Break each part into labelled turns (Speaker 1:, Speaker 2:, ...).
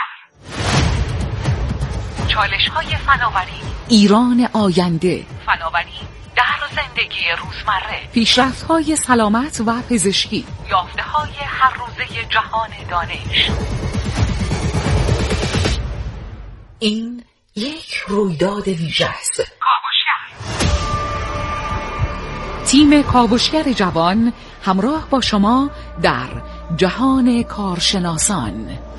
Speaker 1: چالش‌های فناوری،
Speaker 2: ایران آینده،
Speaker 1: فناوری در زندگی روزمره،
Speaker 2: پیشرفت‌های سلامت و پزشکی،
Speaker 1: یافته‌های هر روزه جهان دانش.
Speaker 2: این یک رویداد ویژه است.
Speaker 1: کاوشگر.
Speaker 2: تیم کاوشگر جوان همراه با شما در جهان کارشناسان.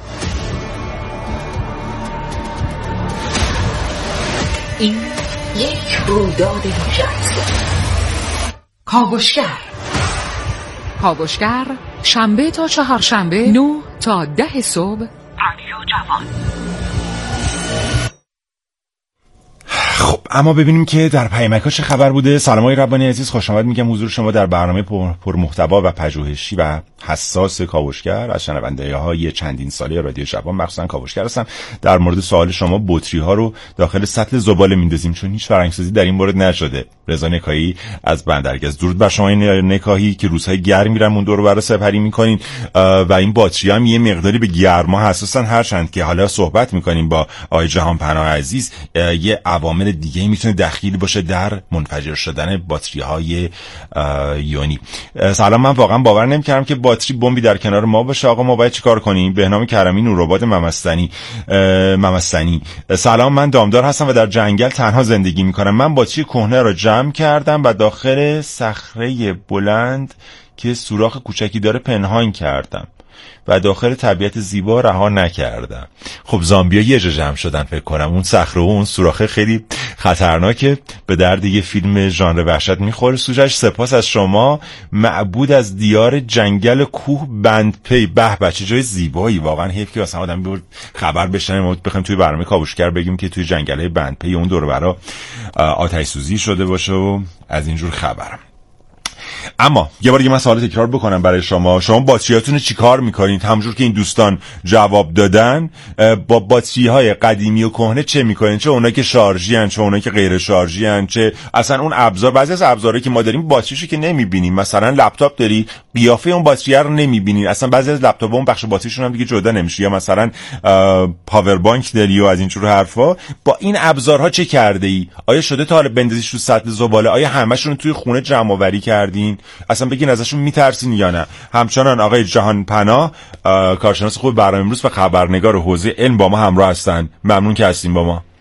Speaker 2: این یک رویداد ویژه است. کاوشگر شنبه تا چهارشنبه 9 تا 10 صبح،
Speaker 1: رادیو جوان.
Speaker 3: خب اما ببینیم که در پیامک‌ها چه خبر بوده. سلام آقای ربانی عزیز، خوش آمد میگم حضور شما در برنامه پر محتوا و پژوهشی و حساس کاوشگر. از شنونده‌های چندین ساله رادیو جوان مخصوصا کاوشگر هستم. در مورد سوال شما بطری‌ها رو داخل سطل زباله میندازیم چون هیچ فرهنگ‌سازی در این مورد نشده. رضا نکاهی از بندرگز، درود بر شما نکاهی که روزهای گرم میرن اون دور و بر سپری میکنین و این باتری‌ها هم یه مقداری به گرما حساسن، هرچند که حالا صحبت میکنیم با آقای جهانپناه عزیز یه عوامل دیگه میتونه دخیل باشه در منفجر شدن باتری‌های یونی. سلام، من واقعا باور نمی‌کردم که باتری بمبی در کنار ما باشه. آقا ما باید چیکار کنیم؟ بهنام کرمی، نورآباد ممستنی. سلام، من دامدار هستم و در جنگل تنها زندگی میکنم. من باتری کهنه را جمع کردم و داخل صخره بلند که سوراخ کوچکی داره پنهان کردم و داخل طبیعت زیبا رها نکردم. خب زامبیا یه جا جمع شدن فکر کنم. اون صخره و اون سوراخه خیلی خطرناکه، به درد یه فیلم ژانر وحشت میخوره. سوجش سپاس از شما. معبود از دیار جنگل کوه بندپی. به چه جای زیبایی، واقعا حیف که اصلا آدم بیاد خبر بشنه ما بخوایم توی برنامه کاوشگر بگیم که توی جنگل بندپی اون دور و برا آتش سوزی شده باشه و از اینجور خبرم. اما یه بار دیگه من سوال تکرار بکنم برای شما باتریاتون رو چیکار میکنید؟ همونجور که این دوستان جواب دادن، با باتری‌های قدیمی و کهنه چه میکنید؟ چه اونایی که شارژی ان، چه اونایی که غیر شارژی ان، چه اصلا اون ابزار. بعضی از ابزارهایی که ما داریم باتریشو که نمیبینیم. مثلا لپتاپ داری، قیافه اون باتری رو نمیبینید. اصلا بعضی از لپتاپ‌ها اون بخش باتریشون هم دیگه جدا نمیشه. یا مثلا پاور بانک داری و از این جور حرفا. با این ابزارها چه کرده ای؟ آیا شده تا حالا بندازیش رو سطل زباله؟ آیا همشون توی خونه جمع آوری کردین؟ اصلا بگین ازشون میترسین یا نه؟ همچنان آقای جهانپناه، کارشناس خوب برنامه امروز و خبرنگار حوزه علم با ما همراه هستن. ممنون که هستین با ما.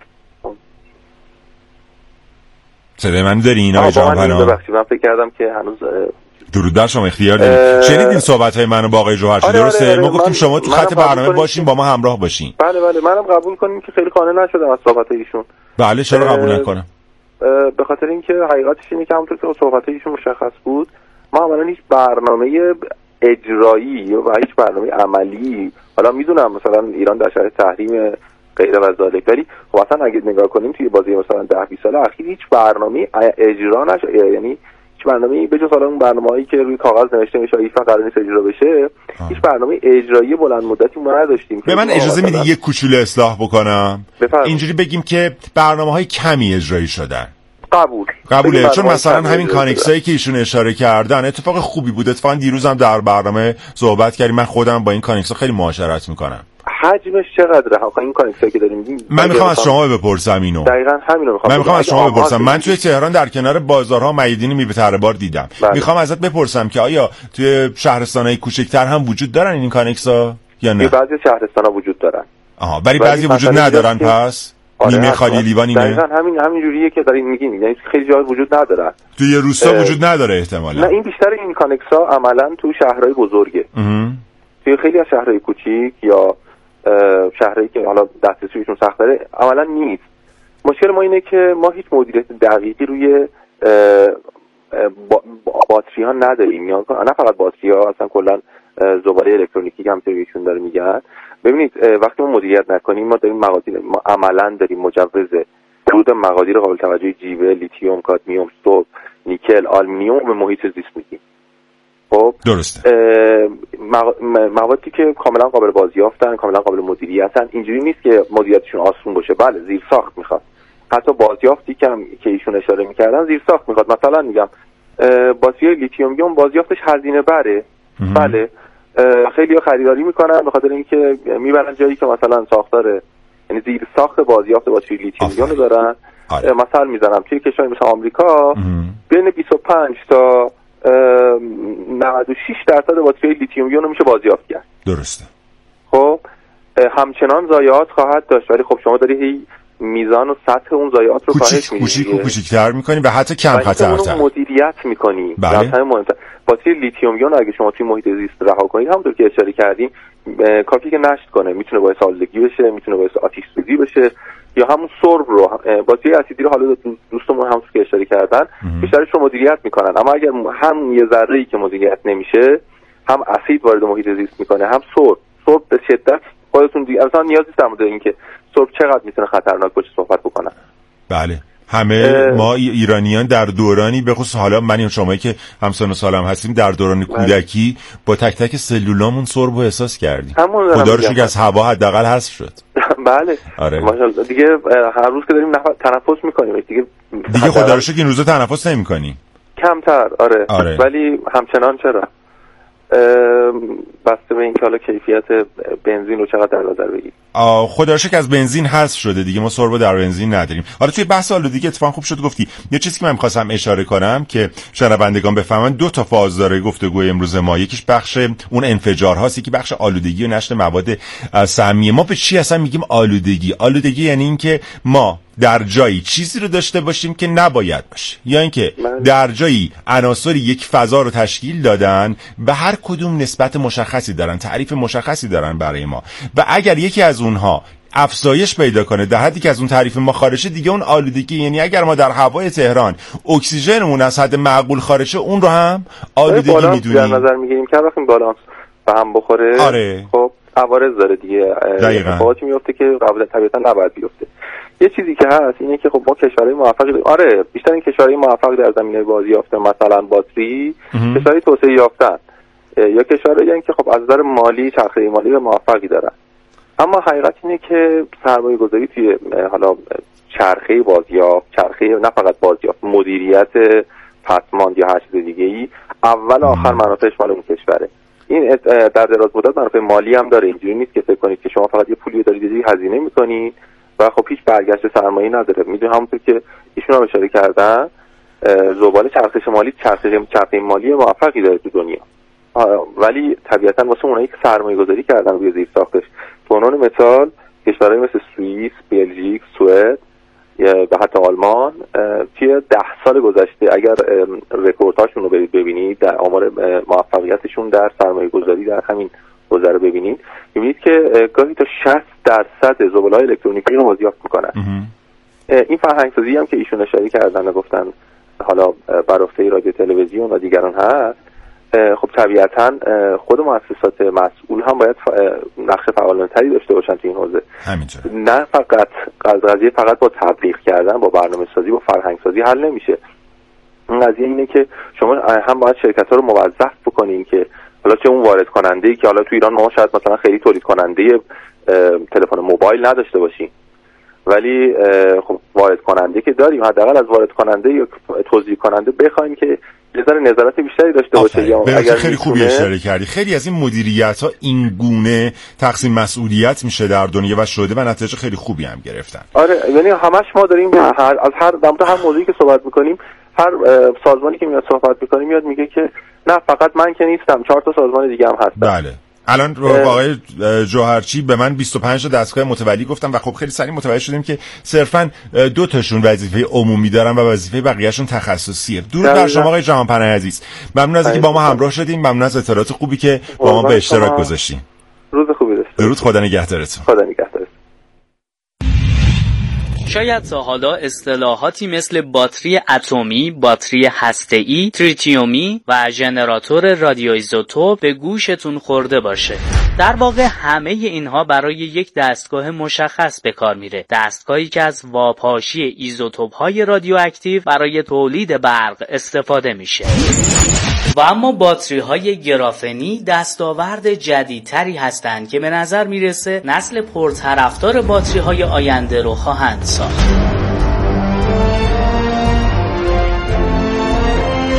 Speaker 3: صدای من دارین آقای جهانپناه؟
Speaker 4: من فکر کردم که هنوز
Speaker 3: درود بر شما، اختیار دارید. شنیدین صحبت‌های منو با آقای جوهرچی؟ درسته؟ ما گفتیم شما تو خط برنامه باشین، با ما همراه باشین.
Speaker 4: بله منم قبول کنیم که خیلی قانع نشدم از صحبت‌های ایشون.
Speaker 3: بله، چرا قبول نکنم؟
Speaker 4: به خاطر اینکه حقیقتش اینه که همونطور که صحبت‌های ایشون مشخص بود، ما عملاً هیچ برنامه اجرایی و هیچ برنامه عملی، حالا میدونم مثلا ایران در شرایط تحریم غیر و ذالک، ولی خب اصلا اگه نگاه کنیم توی بازی مثلا 10-20 سال اخیر هیچ برنامه اجرا نشده. یعنی هیچ برنامه‌ای به جز حالا اون برنامه‌ای که روی کاغذ نوشته میشه ایفا قرار نیست اجرا بشه، هیچ برنامه اجرایی بلند مدتی ما نداشتیم.
Speaker 3: به من اجازه میدی یک کوچولو اصلاح بکنم؟ اینجوری بگیم که برنامه‌های کمی اجرایی شدن. قبوله، چون مثلا همین کانکسایی که ایشون اشاره کردن اتفاق خوبی بود. اتفاقا دیروز هم در برنامه صحبت کردیم. من خودم با این کانکسا خیلی معاشرت میکنم.
Speaker 4: حجمش چقدره آقا این کانکسایی که داریم؟
Speaker 3: من میخوام از شما بپرسم اینو.
Speaker 4: دقیقاً همینو میخوام.
Speaker 3: من میخوام از شما بپرسم. من توی تهران در کنار بازارها میدین میوه تره بار دیدم. میخوام ازت بپرسم که آیا توی شهرستان‌های کوچکتر هم وجود دارن این کانکسا یا نه؟
Speaker 4: بعضی شهرستان‌ها وجود دارن.
Speaker 3: ولی بعضی وجود ندارن. پس نیمه خالی لیوان اینه.
Speaker 4: دقیقاً همین جوریه که دارین میگین. یعنی خیلی جا وجود نداره.
Speaker 3: توی روستا وجود نداره احتمالاً.
Speaker 4: نه، این بیشتر این کانکسا عملاً تو شهرهای بزرگه. توی خیلی از شهرهای کوچیک یا شهرهایی که حالا دسترسیشون سخت‌تره عملاً نیست. مشکل ما اینه که ما هیچ مدیریت دقیقی روی باتری ها نداریم. یا نه فقط باتری ها، اصلا کلا زباله الکترونیکی که همونطوری ایشون داره میگن. ببینید وقتی ما مدیریت نکنیم، ما داریم مقادیر، ما عملاً داریم مجوز ورود مقادیر قابل توجه جیوه، لیتیوم، کادمیوم، استوب، نیکل، آلومینیوم به محیط زیست میدیم. خب
Speaker 3: درسته.
Speaker 4: موادی که کاملا قابل بازیافتن، کاملا قابل مدیریتن، اینجوری نیست که مدیریتشون آسون باشه. بله، زیر ساخت میخواد. حتی بازیافتی که ایشون اشاره میکردن زیر ساخت میخواد. مثلا میگم باتری لیتیوم ایون بازیافتش هزینه بره. بله، خیلی ها خریداری میکنن به خاطر اینکه میبرن جایی که مثلا ساختار یعنی زیر ساخت بازیافت باتری لیتیوم ایون دارن. مثلا میزنم توی کشوری مثل آمریکا بین 25 تا 96% باتری لیتیوم ایون رو میشه بازیافت کرد.
Speaker 3: درسته.
Speaker 4: خب همچنان ضایعات خواهد داشت، ولی خب شما داری میزان و سطح اون ضایعات رو کاهش میدی،
Speaker 3: کوچیک و کوچیک‌تر می‌کنی و حتی کم خطرتر
Speaker 4: مدیریت می‌کنی.
Speaker 3: بله.
Speaker 4: مثلا مهمتر باتری لیتیوم ایون اگه شما توی محیط زیست رها کنید، همونطور که اشاره کردیم کافیه که نشت کنه، میتونه باعث آلودگی بشه، میتونه باعث آتش سوزی بشه، یا همون سرب رو باتری اسیدی رو حالا دوستمون همونطور که اشاره کردن بیشترش رو مدیریت میکنن. اما اگر هم یه ذره‌ای که مدیریت نمیشه، هم اسید وارد محیط زیست میکنه، هم سرب به شدت خودتون دیگه اصلا نیاز نیست در مورد اینکه سرب چقدر میتونه خطرناک باشه صحبت بکنن.
Speaker 3: بله همه ما ایرانیان در دورانی به خصوص حالا من و شمایی که همسن و سالم هستیم در دوران کودکی با تک تک سلولامون سرب رو احساس کردیم. خدا رو شکر از هوا حداقل حذف شد.
Speaker 4: بله
Speaker 3: آره.
Speaker 4: ماشاءالله دیگه هر روز که داریم تنفس میکنیم دیگه
Speaker 3: خدا رو شکر این روزا تنفس نمیکنیم.
Speaker 4: کمتر آره. ولی همچنان چرا بسته به اینکه حالا کیفیت بنزین رو چقدر در نظر بگیریم.
Speaker 3: خدا رو شکر از بنزین حذف شده دیگه، ما سرب در بنزین نداریم. حالا توی بحث آلودگی اتفاقا خوب شد گفتی. یه چیزی که من می‌خواستم اشاره کنم که شنوندگان بفهمن، دو تا فاز داره گفتگوی امروز ما. یکیش بخش اون انفجارهاست، یکی بخش آلودگی و نشت مواد سمیه. ما به چی اصلا میگیم آلودگی؟ آلودگی یعنی اینکه ما در جایی چیزی رو داشته باشیم که نباید باشه، یا اینکه در جایی عناصری یک فضا رو تشکیل دادن و هر کدوم نسبت مشخصی دارن، تعریف مشخصی دارن برای ما، و اگر یکی از اونها افزایش پیدا کنه در حدی که از اون تعریف ما خارجه، دیگه اون آلودگی. یعنی اگر ما در هوای تهران اکسیژنمون از حد معقول خارجه، اون رو هم آلودگی میدونیم.
Speaker 4: در نظر میگیریم که وقتی بالانس به هم بخوره خب عوارض داره دیگه، اتفاقاتی میفته که قبلا طبیعتا نباید بیفته. یه چیزی که هست اینه که خب ما کشورهای موفقی داریم. بیشتر این کشورهای موفق در زمینه بازیافت مثلا باتری کشورهای توسعه یافتن یا کشورهایی که خب از نظر مالی چرخه مالی موفقی دارن. اما حقیقت اینه که سرمایه گذاری توی حالا چرخه بازیافت، چرخه نه فقط بازیافت، مدیریت پسماند یا هر چیز دیگه‌ای، اول آخر منافعش مال اون کشوره. این در دراز مدت منافع مالی هم داره. اینجوری نیست که فکر کنید که شما فقط یه پولی دارید دیگه هزینه می‌کنید و خب هیچ برگشت سرمایه‌ای نداره. میدونم همونطور که ایشون هم اشاره کردن، زباله چرخش مالی چرخه مالی موفقی داره تو دنیا، ولی طبیعتاً واسه اونایی که سرمایه‌گذاری کردن روی زیر ساختش، به عنوان مثال کشورهای مثل سوئیس، بلژیک، سوئد و حتی آلمان توی 10 سال گذشته اگر رکوردهاشون رو ببینید، در آمار موفقیتشون در سرمایه‌گذاری در همین حوزه رو ببینید، می‌بینید که گاهی تا 60% زباله‌های الکترونیکی رو بازیافت می‌کنن. این فرهنگ‌سازی هم که ایشون اشاره کردن و گفتن حالا بر عهده رادیو تلویزیون و دیگران هست، خب طبیعتاً خود مؤسسات مسئول هم باید نقش فعالانه‌تری داشته باشن تو این حوزه. نه فقط قضیه فقط با تبلیغ کردن، با برنامه‌سازی، با فرهنگ‌سازی حل نمیشه. این قضیه اینه که شما هم باید شرکت‌ها رو موظف بکنین که حالا چه اون وارد کننده‌ای که حالا تو ایران ما شاید مثلا خیلی تولید کننده تلفن موبایل نداشته باشیم، ولی خب وارد کننده که داریم، حداقل از وارد کننده یا توزیع کننده بخوایم که یه ذره نظارت بیشتری داشته باشه. یا اگر
Speaker 3: خیلی خوبی اشاره کردی. خیلی از این مدیریت‌ها این گونه تقسیم مسئولیت میشه در دنیا و شده و نتیجه خیلی خوبی هم گرفتن.
Speaker 4: آره، یعنی همش ما داریم از هر موضوعی که صحبت می‌کنیم، هر سازمانی که میاد صحبت می‌کنه میاد میگه که نه فقط من که نیستم، 4 تا سازمان دیگه هم هستن.
Speaker 3: بله. الان آقای جوهرچی به من 25 تا دستگاه متولی گفتم و خب خیلی سریع متوجه شدیم که صرفاً 2 تاشون وظیفه عمومی دارن و وظیفه بقیه‌شون تخصصیه. درود بر شما آقای جهانپناه عزیز. ممنون از اینکه با ما همراه شدیم، ممنون از اطلاعات خوبی که با ما به اشتراک گذاشتین.
Speaker 4: روز خوبی داشته.
Speaker 3: درود، خدا نگهدارتون.
Speaker 4: خدا نگهدارتون.
Speaker 5: شاید تا حالا اصطلاحاتی مثل باتری اتمی، باتری هسته‌ای، تریتیومی و ژنراتور رادیوایزوتوپ به گوشتون خورده باشه. در واقع همه اینها برای یک دستگاه مشخص به کار میره. دستگاهی که از واپاشی ایزوتوپ‌های رادیواکتیو برای تولید برق استفاده میشه. و اما باتری های گرافنی دستاورد جدیدتری هستند که به نظر میرسه نسل پرطرفدار باتری های آینده رو خواهند ساخت.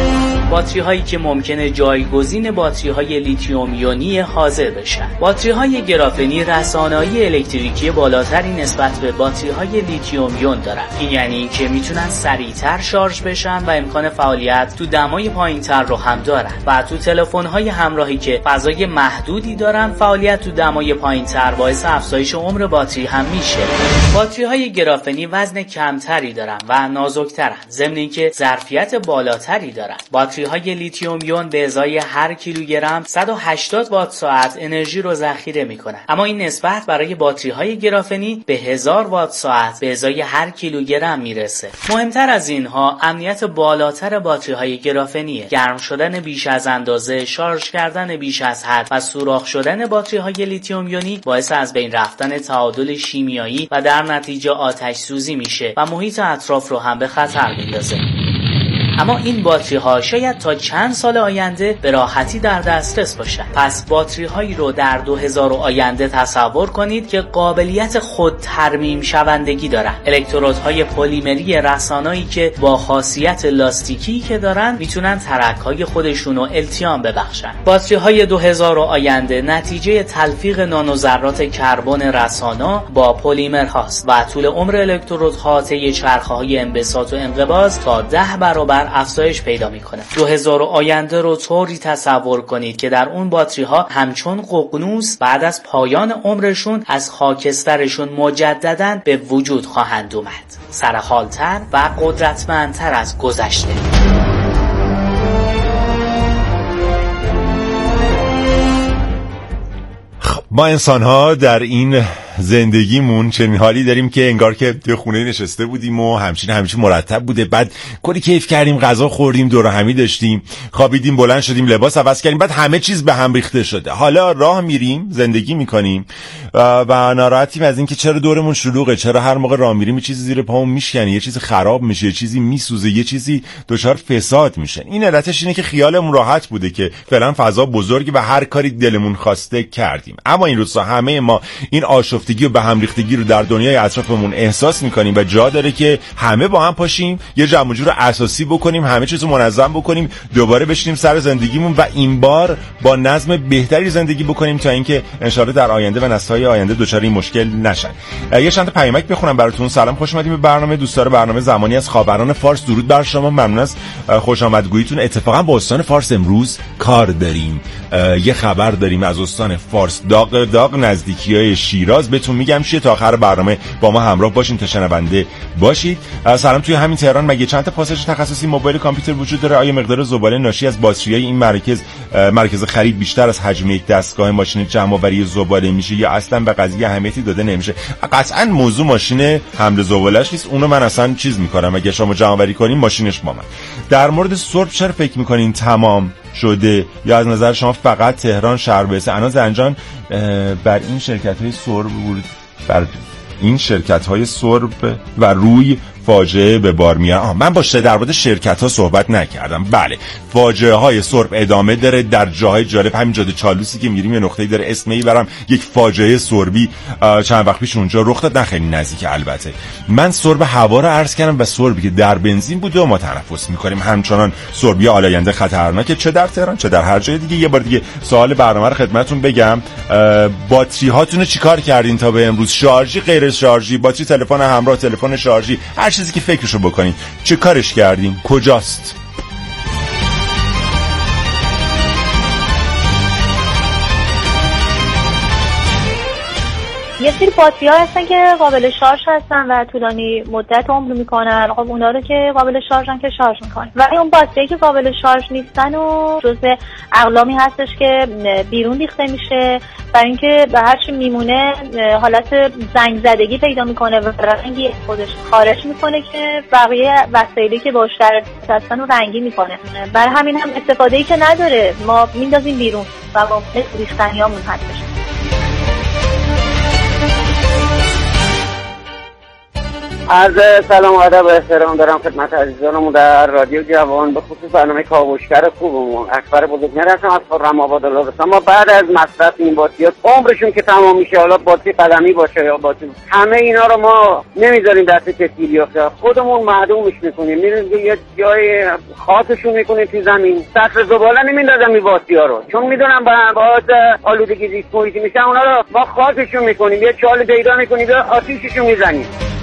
Speaker 5: باتری‌هایی که ممکنه جایگزین باتری‌های لیتیوم یونی حاضر بشن. باتری‌های گرافنی رسانه‌ای الکتریکی بالاتری نسبت به باتری‌های لیتیوم یون دارن. این یعنی که میتونن سریعتر شارژ بشن و امکان فعالیت تو دمای پایین‌تر رو هم دارن. و تو تلفن‌های همراهی که فضای محدودی دارن، فعالیت تو دمای پایین‌تر باعث افزایش عمر باتری هم میشه. باتری‌های گرافنی وزن کمتری دارن و نازک‌ترن، ضمن اینکه ظرفیت بالاتری دارن. باتری‌های لیتیوم یون به ازای هر کیلوگرم 180 وات ساعت انرژی رو ذخیره میکنن. اما این نسبت برای باتری‌های گرافنی به 1000 وات ساعت به ازای هر کیلوگرم میرسه. مهمتر از اینها امنیت بالاتر باتری‌های گرافنیه. گرم شدن بیش از اندازه، شارژ کردن بیش از حد و سوراخ شدن باتری‌های لیتیوم یونی باعث از بین رفتن تعادل شیمیایی و در نتیجه آتش سوزی میشه و محیط اطراف رو هم به خطر میندازه. اما این باتری ها شاید تا چند سال آینده به راحتی در دسترس باشن. پس باتری هایی رو در 2000 آینده تصور کنید که قابلیت خود ترمیم شوندگی دارن. الکترودهای پلیمری رسانه‌ای که با خاصیت لاستیکی که دارن میتونن ترک های خودشون رو التیام ببخشن. باتری های 2000 آینده نتیجه تلفیق نانوذرات کربن رسانا با پلیمر هاست و طول عمر الکترودها طی چرخه های انبساط و انقباض تا 10 برابر افزایش پیدا میکنه. 2000 آینده رو طوری تصور کنید که در اون باتری ها همچون ققنوس بعد از پایان عمرشون از خاکسترشون مجدداً به وجود خواهند اومد، سرحالتر و قدرتمندتر از گذشته.
Speaker 3: ما انسان ها در این زندگیمون چنین حالی داریم که انگار که توی خونه نشسته بودیم و همچین مرتب بوده، بعد کلی کیف کردیم، غذا خوردیم، دور همی داشتیم، خوابیدیم، بلند شدیم، لباس عوض کردیم، بعد همه چیز به هم ریخته شده. حالا راه میریم، زندگی میکنیم و ناراحتیم از این که چرا دورمون شلوغه، چرا هر موقع راه میریم یه چیزی زیر پامون میشکنه، یه چیزی خراب میشه، یه چیزی میسوزه، یه چیزی دچار فساد میشه. این علتش اینه که خیالمون راحت بوده که فعلا فضا بزرگه و هر کاری دلمون خواسته کردیم. اما این روزا همه ما این آشفتگی و به هم ریختگی رو در دنیای اطرافمون احساس میکنیم و جا داره که همه با هم پاشیم، یه جمع و جور اساسی بکنیم، همه چیزو منظم بکنیم، دوباره بشینیم سر زندگیمون و این بار با نظم بهتری زندگی بکنیم تا اینکه ان شاءالله در آینده و نسل‌های آینده دچار این مشکل نشن. یه چند تا پیامک بخونم براتون. سلام، خوش اومدید به برنامه. دوستدار برنامه زمانی از خاوران فارس، درود بر شما، ممنون از خوش آمدگوییتون. اتفاقا با استان فارس امروز کار داریم، یه خبر داریم از استان فارس، داغ نزدیکی‌های شیراز. بهتون میگم چیه، تا آخر برنامه با ما همراه باشین تا شنونده باشید. سلام، توی همین تهران مگه چند تا پاساژ تخصصی موبایل کامپیوتر وجود داره؟ آیا مقدار زباله ناشی از باتری‌های این مرکز خرید بیشتر از حجم یک دستگاه ماشین جمع‌آوری زباله میشه یا اصلا به قضیه اهمیتی داده نمیشه؟ قطعاً موضوع ماشین حمل زباله‌اش نیست، اونو من اصلا چیز می‌کنم، اگه شما جمع‌آوری کنین ماشینش با من. در مورد سرب چرا فکر می‌کنین تمام شده یا از نظر شما فقط تهران شهر برسه؟ انا زنجان بر این شرکت‌های سرب و روی فاجعه به بار میارن. من با در مورد شرکت‌ها صحبت نکردم. بله، فاجعه های سرب ادامه داره در جاهای جالب. همین جاده چالوسی که میریم یه نقطه‌ای داره اسم میبرم، یک فاجعه سربی چند وقت پیش اونجا رخ داد، نه خیلی نزدیک. البته من سرب هوا رو عرض کردم و سربی که در بنزین بوده و ما تنفس می‌کنیم، همچنان سربی آلاینده خطرناکه، چه در تهران چه در هر جای دیگه. یه بار دیگه سوال برنامه رو خدمتتون بگم، باتری هاتون رو چیکار کردین تا به امروز؟ شارژی، غیر شارژی، باتری تلفن همراه، تلفن شارژی، هر چیزی که فکرشو بکنین، چه کارش کردین؟ کجاست؟
Speaker 6: یه سری باتری‌ها هستن که قابل شارژ هستن و طولانی مدت عمر میکنن. خب اونا رو که قابل شارژن که شارژ میکنن، ولی اون باتری که قابل شارژ نیستن و جزء اقلامی هستش که بیرون ریخته میشه، برای اینکه به هر چی میمونه حالت زنگ زدگی پیدا میکنه و رنگی خودش خارج میکنه که بقیه وسایلی که باهاش در ارتباط هستن رو رنگی میکنه. برای همین هم استفاده‌ای که نداره، ما میندازیم بیرون و ممکنه ریختنیامون هستش.
Speaker 7: عرض سلام و ادب و احترام دارم خدمت عزیزانمون در رادیو جوان، به خصوص برنامه کاوشگر خوبمون. اکبر بزرگنر هستم از خرم آباد لرستان. ما بعد از مصرف این باتری‌ها عمرشون که تمام میشه، حالا باتری قدمی باشه یا باتری، همه اینا رو ما نمیذاریم دست کسی بیفته، خودمون معدومش میکنیم، میریم یه جای خاکشون میکنیم تو زمین. سطح زباله نمیندازم این باتری‌ها رو، چون میدونم باعث آلودگی زیست محیطی میشه. اونا رو ما خاکشون میکنیم، یه چال پیدا میکنیم، یا آتیششون میزنیم.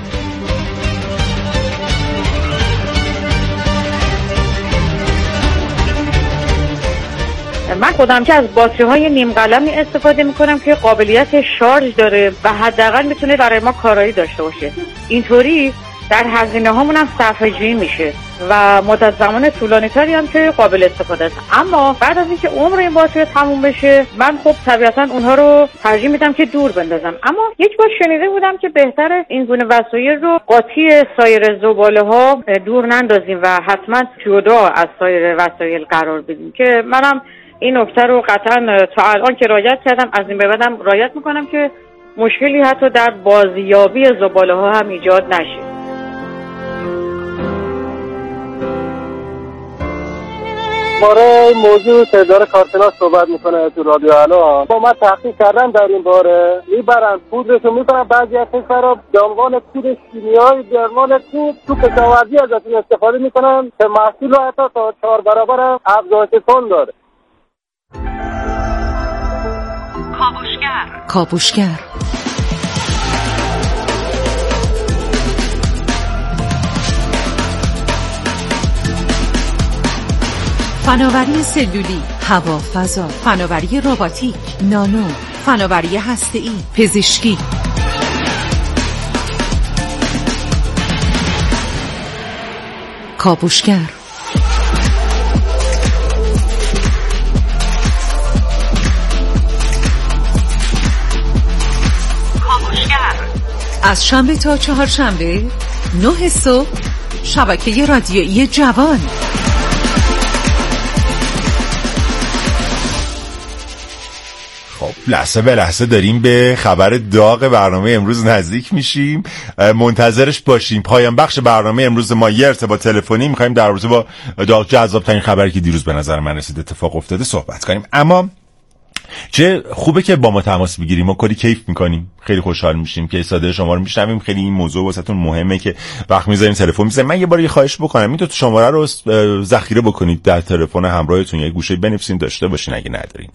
Speaker 8: من خودم که از باتری‌های نیم قلمی استفاده می‌کنم که قابلیت شارژ داره و حداقل میتونه برای ما کارایی داشته باشه. اینطوری در هزینه هامون هم صرفه‌جویی میشه و مدت زمان طولانی‌تری هم که قابل استفاده است. اما بعد از اینکه عمر این باتری تموم بشه، من خب طبیعتاً اونها رو ترجیح میدم که دور بندازم. اما یک بار شنیده بودم که بهتره این گونه وسایل رو قاطی سایر زباله‌ها دور نندازیم و حتما جدا از سایر وسایل قرار بدیم، که منم این نکته رو قطعا تا الان که رعایت کردم، از این به بعدم رعایت میکنم که مشکلی حتی در بازیابی زباله ها هم ایجاد نشه.
Speaker 9: باره موضوع تعداد کارشناس صحبت میکنه تو رادیو الان. با من تحقیق کردم در این باره، میبرن پودرشو میکنن، بعضی از کشورها به عنوان پود شیمیایی به عنوان تو کشاورزی ازشون استفاده میکنن که محصول رو حتی تا 4 برابر افزایش تن داره.
Speaker 2: کاوشگر فناوری سلولی، هوافضا، فناوری رباتیک، نانو، فناوری هسته‌ای، پزشکی. کاوشگر از شنبه تا چهارشنبه 9 صبح، شبکه رادیویی جوان.
Speaker 3: خب لحظه به لحظه داریم به خبر داغ برنامه امروز نزدیک میشیم، منتظرش باشیم. پایان بخش برنامه امروز ما یه ارتباط تلفنی میخوایم در رابطه با داغ جذاب ترین خبری که دیروز به نظر من رسید اتفاق افتاده صحبت کنیم. اما چه خوبه که با ما تماس بگیریم، ما کلی کیف میکنیم، خیلی خوشحال میشیم که صدای شما رو میشنویم. خیلی این موضوع واسهتون مهمه که وقت میذارین تلفن میزنید. من یه بار خواهش بکنم، این دو تا شماره رو ذخیره بکنید در تلفن همراهتون، یه گوشه بنویسین داشته باشین اگه ندارین.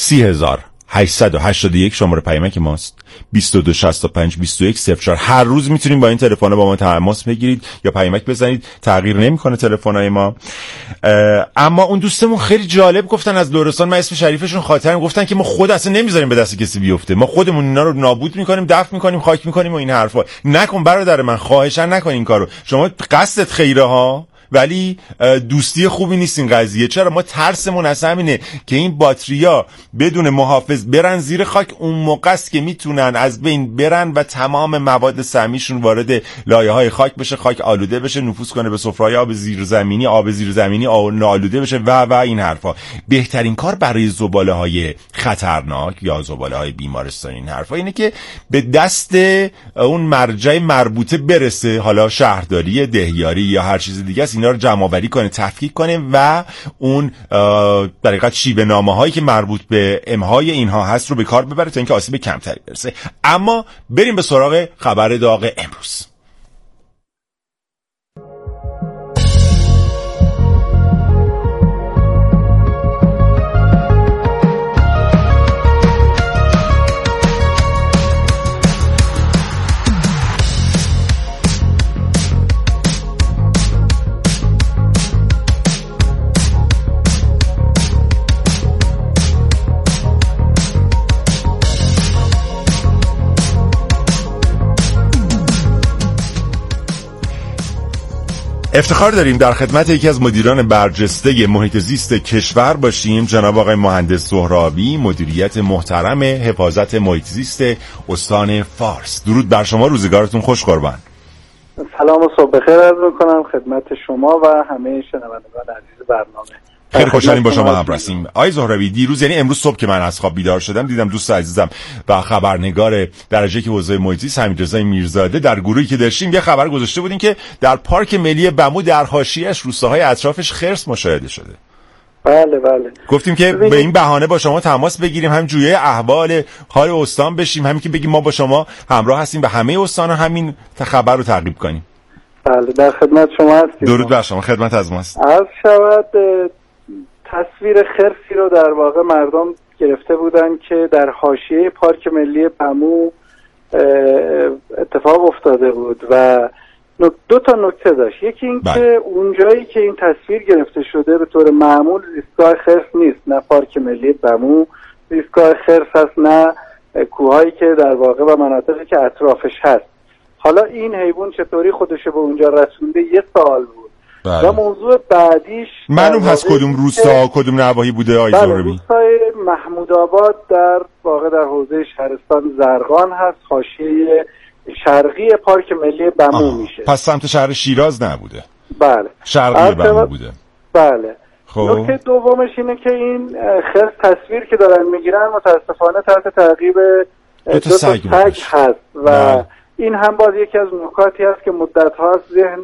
Speaker 3: 30881 شماره پیامک ماست، 22652104. هر روز میتونید با این تلفن با ما تماس بگیرید یا پیامک بزنید، تغییر نمیکنه تلفن‌های ما. اما اون دوستمون خیلی جالب گفتن از لرستان، من اسم شریفشون خاطرم، گفتن که ما خود اصلا نمیذاریم به دست کسی بیفته، ما خودمون اینا رو نابود میکنیم، دفن میکنیم، خاک میکنیم و این حرفا. نکن برادر من، خواهشاً نکن این کارو. شما قصدت خیره ها، ولی دوستی خوبی نیست این قضیه. چرا؟ ما ترسمون از همینه که این باتریا بدون محافظ برن زیر خاک، اون موقع است که میتونن از بین برن و تمام مواد سمیشون وارد لایه‌های خاک بشه، خاک آلوده بشه، نفوذ کنه به سفره‌های آب زیرزمینی، آب زیرزمینی آلوده بشه و این حرفا. بهترین کار برای زباله‌های خطرناک یا زباله‌های بیمارستانی این حرفا اینه که به دست اون مرجع مربوطه برسه، حالا شهرداری، دهیاری یا هر چیز دیگه، اینا رو جمع آوری کنه، تفکیک کنه و اون در حقیقت شیوه نامه هایی که مربوط به امهای اینها هست رو به کار ببره تا اینکه آسیب کمتری برسه. اما بریم به سراغ خبر داغ امروز. افتخار داریم در خدمت یکی از مدیران برجسته محیط زیست کشور باشیم، جناب آقای مهندس سهرابی، مدیریت محترم حفاظت محیط زیست استان فارس. درود بر شما، روزگارتون خوش قربان.
Speaker 9: سلام و صبح بخیر عرض می‌کنم خدمت شما و همه شنوندگان عزیز برنامه.
Speaker 3: خیلی خوشحالیم با شما هم رسیم. آقای زهرابی، دیروز یعنی امروز صبح که من از خواب بیدار شدم دیدم دوست عزیزم و خبرنگار درجه که حوزه محیط زیست حمیدرضا میرزاده در گروهی که داشتیم یه خبر گذاشته بودین که در پارک ملی بمو در حاشیه‌اش روستاهای اطرافش خرس مشاهده شده.
Speaker 9: بله.
Speaker 3: گفتیم که به این بهانه با شما تماس بگیریم، هم جویای احوال حال استان بشیم، همین که بگیم ما با شما همراه هستیم و همه استان همین خبر رو تعقیب کنیم.
Speaker 9: بله، در خدمت شما هستیم.
Speaker 3: درود بر شما، خدمت از ماست.
Speaker 9: عرض شود تصویر خرسی رو در واقع مردم گرفته بودن که در حاشیه پارک ملی بمو اتفاق افتاده بود و دو تا نکته داشت. یکی این که اونجایی که این تصویر گرفته شده به طور معمول زیستگاه خرس نیست، نه پارک ملی بمو زیستگاه خرس هست، نه کوههایی که در واقع و مناطقی که اطرافش هست. حالا این حیوان چطوری خودشو به اونجا رسونده یه سوال بود. و موضوع بعدیش
Speaker 3: معلوم هست کدوم روستا کدوم نواحی بوده آقای زهرابی؟
Speaker 9: روستای محمود آباد در واقع در حوزه شهرستان زرقان هست، حاشیه شرقی پارک ملی بمو میشه.
Speaker 3: پس سمت شهر شیراز نبوده؟
Speaker 9: بله،
Speaker 3: شرقی بمو بوده.
Speaker 9: بله.
Speaker 3: خب
Speaker 9: نکته دومش اینه که این خرس تصویر که دارن میگیرن متاسفانه تحت تعقیب دو تا سگ هست و این هم باز یکی از نکاتی هست که مدت هاست ذهن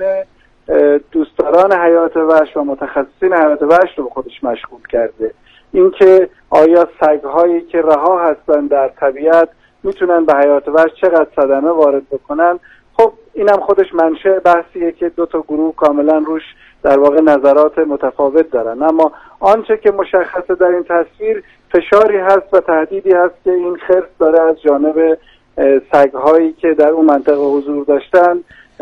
Speaker 9: دوستداران حیات وحش و متخصصین حیات وحش رو به خودش مشغول کرده. اینکه آیا سگ‌هایی که رها هستن در طبیعت میتونن به حیات وحش چقدر صدمه وارد بکنن؟ خب اینم خودش منشأ بحثیه که دو تا گروه کاملا روش در واقع نظرات متفاوت دارن، اما آنچه که مشخصه در این تصویر فشاری هست و تهدیدی هست که این خرس داره از جانب سگ‌هایی که در اون منطقه حضور داشتن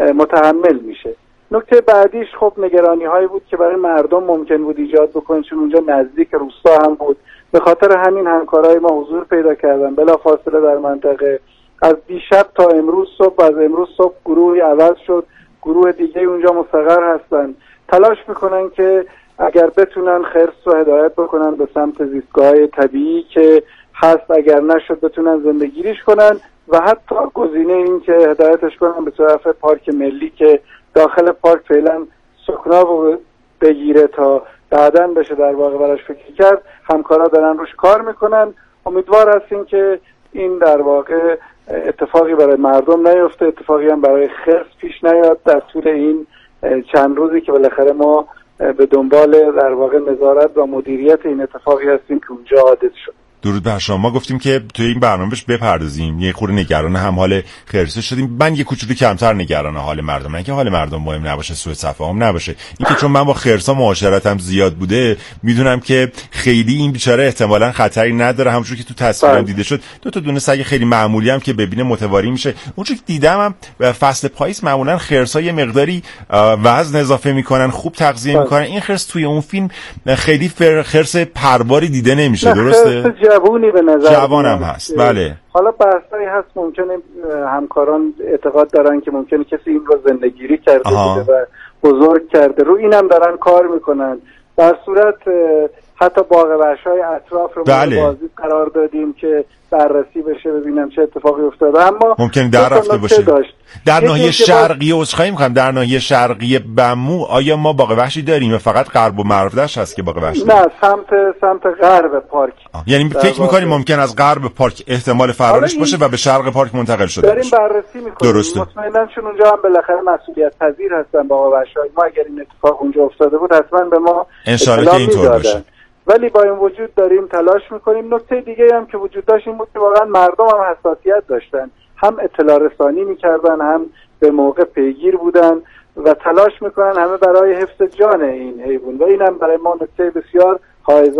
Speaker 9: متحمل میشه. نکته بعدیش خب نگرانی هایی بود که برای مردم ممکن بود ایجاد بکنه، چون اونجا نزدیک روستا هم بود. به خاطر همین همکارای ما حضور پیدا کردن بلافاصله در منطقه. از دیشب تا امروز صبح، از امروز صبح گروهی عوض شد، گروه دیگه اونجا مستقر هستن، تلاش میکنن که اگر بتونن خرس رو هدایت بکنن به سمت زیستگاه‌های طبیعی که هست، اگر نشد بتونن زندگیریش کنن و حتی گزینه این که هدایتش کنن به طرف پارک ملی که داخل پارک فعلا سکنا رو بگیره تا بعداً بشه در واقع براش فکر کرد. همکارا دارن روش کار میکنن. امیدوار هستیم که این در واقع اتفاقی برای مردم نیفته، اتفاقی هم برای خرس پیش نیاد در طول این چند روزی که بالاخره ما به دنبال در واقع نظارت و مدیریت این اتفاقی هستیم که اونجا حادث شد.
Speaker 3: درود بر شما. ما گفتیم که توی این برنامهش بپردازیم، یه خورده نگران هم حال خرس شدیم. من یه کوچولو کمتر نگران حال مردم، نه که حال مردم مهم نباشه، سوء تفاهم نباشه. این که چون من با خرسا معاشرتم زیاد بوده میدونم که خیلی این بیچاره احتمالاً خطری نداره. همونجوری که تو تصویرم دیده شد دو تا دونه سگ خیلی معمولی هم که ببینه متواری میشه. اونجوری که دیدم فصل پاییز معمولاً خرسا یه مقداری وزن اضافه میکنن، خوب تغذیه میکنن. این خرس توی اون فیلم خیلی خرس پرباری دیده نمیشه. درسته؟
Speaker 9: جوونی به نظر
Speaker 3: جوانم هست. بله.
Speaker 9: حالا بحثایی هست ممکنه همکاران اعتقاد دارن که ممکنه کسی این رو زندگیری کرده بوده و بزرگ کرده، رو اینم دارن کار میکنن. در صورت حتی باغ وحش‌های اطراف رو بازدید قرار دادیم که بررسی بشه ببینم چه اتفاقی افتاده، اما
Speaker 3: ممکن در رفته باشه. در ناحیه شرقی عذرخواهی می‌کنم، در ناحیه شرقی بمو آیا ما باغ وحشی داریم؟ فقط غرب و مرودش هست که باغ وحشی؟
Speaker 9: نه، سمت غرب پارک.
Speaker 3: یعنی فکر می‌کنیم ممکن از غرب پارک احتمال فرارش باشه و به شرق پارک منتقل شده
Speaker 9: باشه. داریم بررسی می‌کنیم.
Speaker 3: درسته.
Speaker 9: مطمئناً چون اونجا هم بالاخره مسئولیت پذیر هستن باغ وحش‌ها. ما اگر این اتفاق اونجا افتاده بود حتماً به ما
Speaker 3: ان شاءالله که اینطور باشه.
Speaker 9: ولی با این وجود داریم تلاش میکنیم. نکته دیگه هم که وجود داشت این بود که واقعا مردم هم حساسیت داشتن، هم اطلاع رسانی میکردن، هم به موقع پیگیر بودن و تلاش میکنن همه برای حفظ جان این حیوان و این هم برای ما نکته بسیار حائز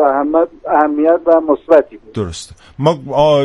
Speaker 9: اهمیت و مثبتی بود.
Speaker 3: درسته. ما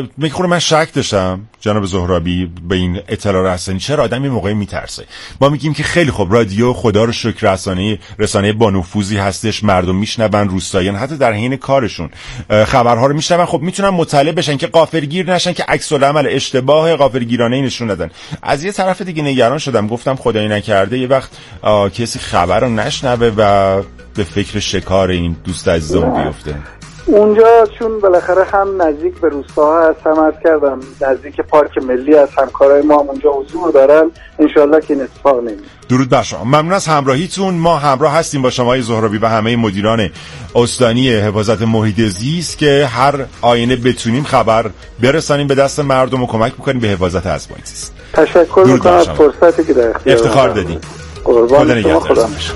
Speaker 3: من شک داشتم جناب زهرابی به این اطلاع رسانی. چرا آدم این موقعی میترسه؟ ما میگیم که خیلی خوب رادیو خدا رو شکر رسانه با نفوذی هستش، مردم میشنون، روستاییان حتی در حین کارشون خبرها رو میشنون. خب میتونن مطلع بشن که غافلگیر نشن، که عکس العمل اشتباه غافلگیرانه نشون ندن. از یه طرف دیگه نگران شدم، گفتم خدای نکرده یه وقت کسی خبر رو نشنوه و به فکر شکار این دوست عزیزمون بیفته.
Speaker 9: اونجا چون بالاخره هم نزدیک به روستاها هست، هم عرض کردم نزدیک پارک ملی هست، همکارای ما هم اونجا حضور دارن، انشالله که این اتفاق نمیفته.
Speaker 3: درود بر شما، ممنون از همراهیتون. ما همراه هستیم با شما زهرابی و همه مدیران استانی حفاظت محیط زیست که هر آینه بتونیم خبر برسانیم به دست مردم و کمک بکنیم به حفاظت از محیط زیست.
Speaker 9: تشکر میکنم از فرصتی که در اختیار
Speaker 3: افتخار دادیم.
Speaker 9: قربان شما، خدا نگهدار.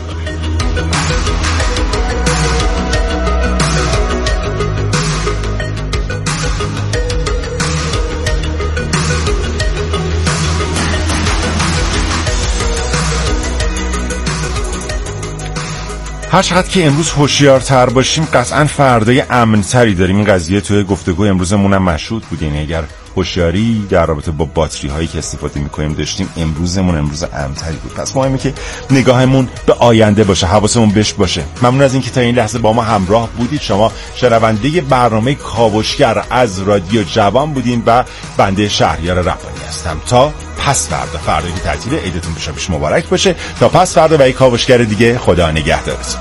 Speaker 3: هر چقدر که امروز هوشیارتر باشیم قطعا فردای امن‌تری داریم. این قضیه توی گفتگو امروزمون هم مشهود بود. یعنی اگر هوشیاری در رابطه با باتری هایی که استفاده می‌کنیم داشتیم، امروز امن‌تری بود. پس مهمه که نگاهمون به آینده باشه، حواسمون بهش باشه. ممنون از اینکه تا این لحظه با ما همراه بودید. شما شنونده برنامه کاوشگر از رادیو جوان بودین و بنده شهریار ربانی هستم. تا پس فردا که تعطیل، عیدتون پیش مبارک باشه. تا پس فردا و یک کاوشگر دیگه، خدا نگهدارتون.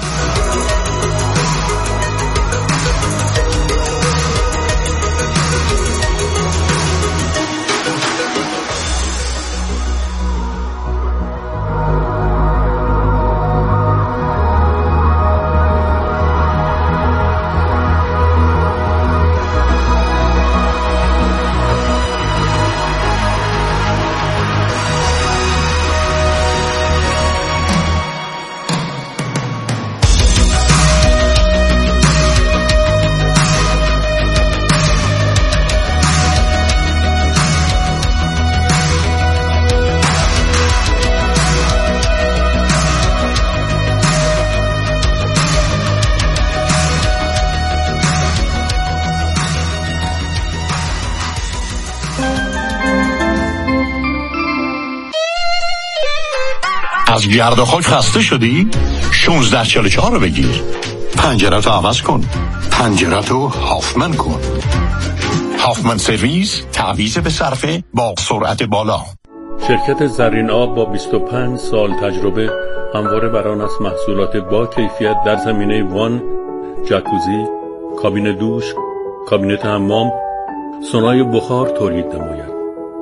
Speaker 10: از گرد و خاک خسته شدی؟ 1644 رو بگیر. پنجره‌تو عوض کن. پنجره‌تو هافمن کن. هافمن سرویس، تعویض به صرفه با سرعت بالا.
Speaker 11: شرکت زرین آب با 25 سال تجربه همواره بران از محصولات با کیفیت در زمینه وان، جکوزی، کابین دوش، کابینت حمام، سونای بخار تولید نماید.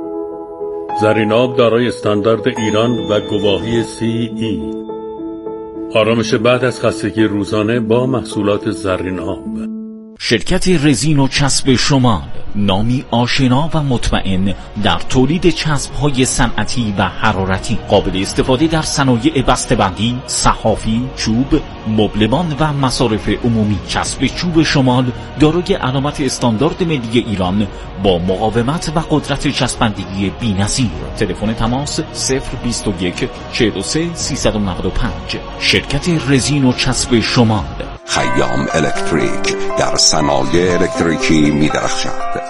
Speaker 11: زرین آب دارای استاندارد ایران و گواهی CE. آرامش بعد از خستگی روزانه با محصولات زرین آب.
Speaker 12: شرکت رزین و چسب شمال، نامی آشنا و مطمئن در تولید چسب‌های صنعتی و حرارتی، قابل استفاده در صنایع بسته‌بندی، صحافی، چوب، مبلمان و مصارف عمومی. چسب چوب شمال دارای علامت استاندارد ملی ایران با مقاومت و قدرت چسبندگی بی‌نظیر. تلفن تماس 021 43 395. شرکت رزین و چسب شمال.
Speaker 13: خیام الکتریک در صنایع الکتریکی می درخشد.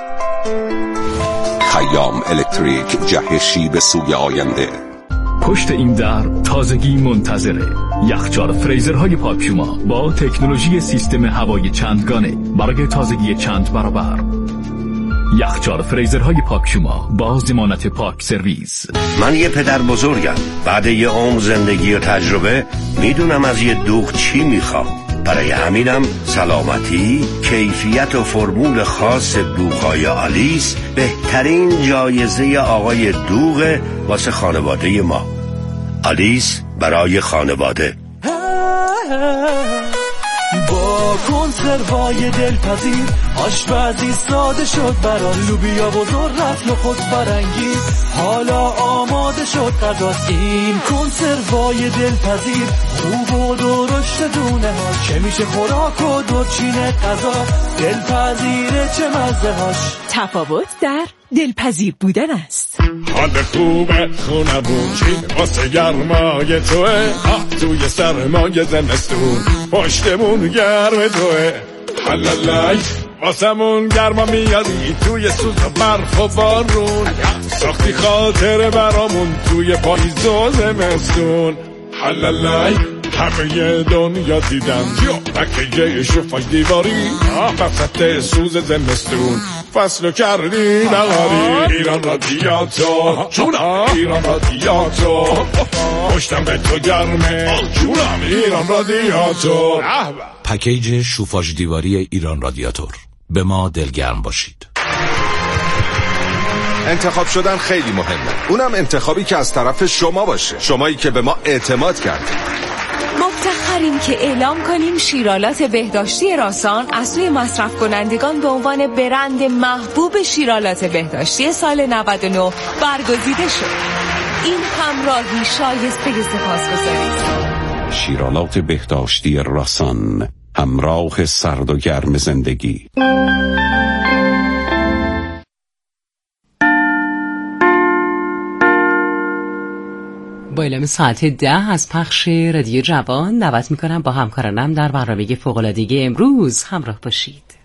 Speaker 13: خیام الکتریک، جهشی به سوی آینده.
Speaker 14: پشت این در تازگی منتظره. یخچال فریزرهای پاکشوما با تکنولوژی سیستم هوای چندگانه برای تازگی چند برابر. یخچال فریزرهای پاکشوما با ضمانت پاک سرویس.
Speaker 15: من یه پدر بزرگم. بعد یه عمر زندگی و تجربه میدونم از یه دوغ چی میخوام. برای همینم سلامتی، کیفیت و فرمول خاص دوغ‌های آلیس بهترین جایزه آقای دوغ واسه خانواده ما. آلیس برای خانواده.
Speaker 16: با کنسروای دلپذیر آشپزی ساده شد برای لوبیا و ذرت و خود برانگیز. حالا آماده شد غذاست. این کنسروای دلپذیر خوب و درشت دونه ها که میشه خوراک و دورچین غذا. دلپذیره چه مزه هاش.
Speaker 17: تفاوت در دلپذیر بودن است.
Speaker 18: حال خوبه خونمون چی واسه گرمای توه. توی سرمای زمستون پشتمون گرم توه. حلالای واسمون گرما میادی توی سوز و برف و بارون. ساختی خاطر برامون توی پاییز و زمستون. حلالای همه دنیا دیدن بکه شفاش دیواری وسط سوز زمستون. فصلو کردی نهاری ایران رادیاتور جونم ایران رادیاتور پشتم به تو گرمه جونم ایران رادیاتور
Speaker 19: پکیج شوفاژ دیواری ایران رادیاتور. به ما دلگرم باشید.
Speaker 20: انتخاب شدن خیلی مهمه، اونم انتخابی که از طرف شما باشه، شمایی که به ما اعتماد کردید.
Speaker 17: مفتخریم که اعلام کنیم شیرالات بهداشتی راسان از سوی مصرف کنندگان به عنوان برند محبوب شیرالات بهداشتی سال 99 برگزیده شد. این همراهی شایسته سپاسگزاری است.
Speaker 13: شیرالات بهداشتی راسان، همراه سرد و گرم زندگی.
Speaker 21: با اعلام ساعت 10 از پخش رادیو جوان دعوت میکنم با همکارانم در برنامه فوق‌العاده امروز همراه باشید.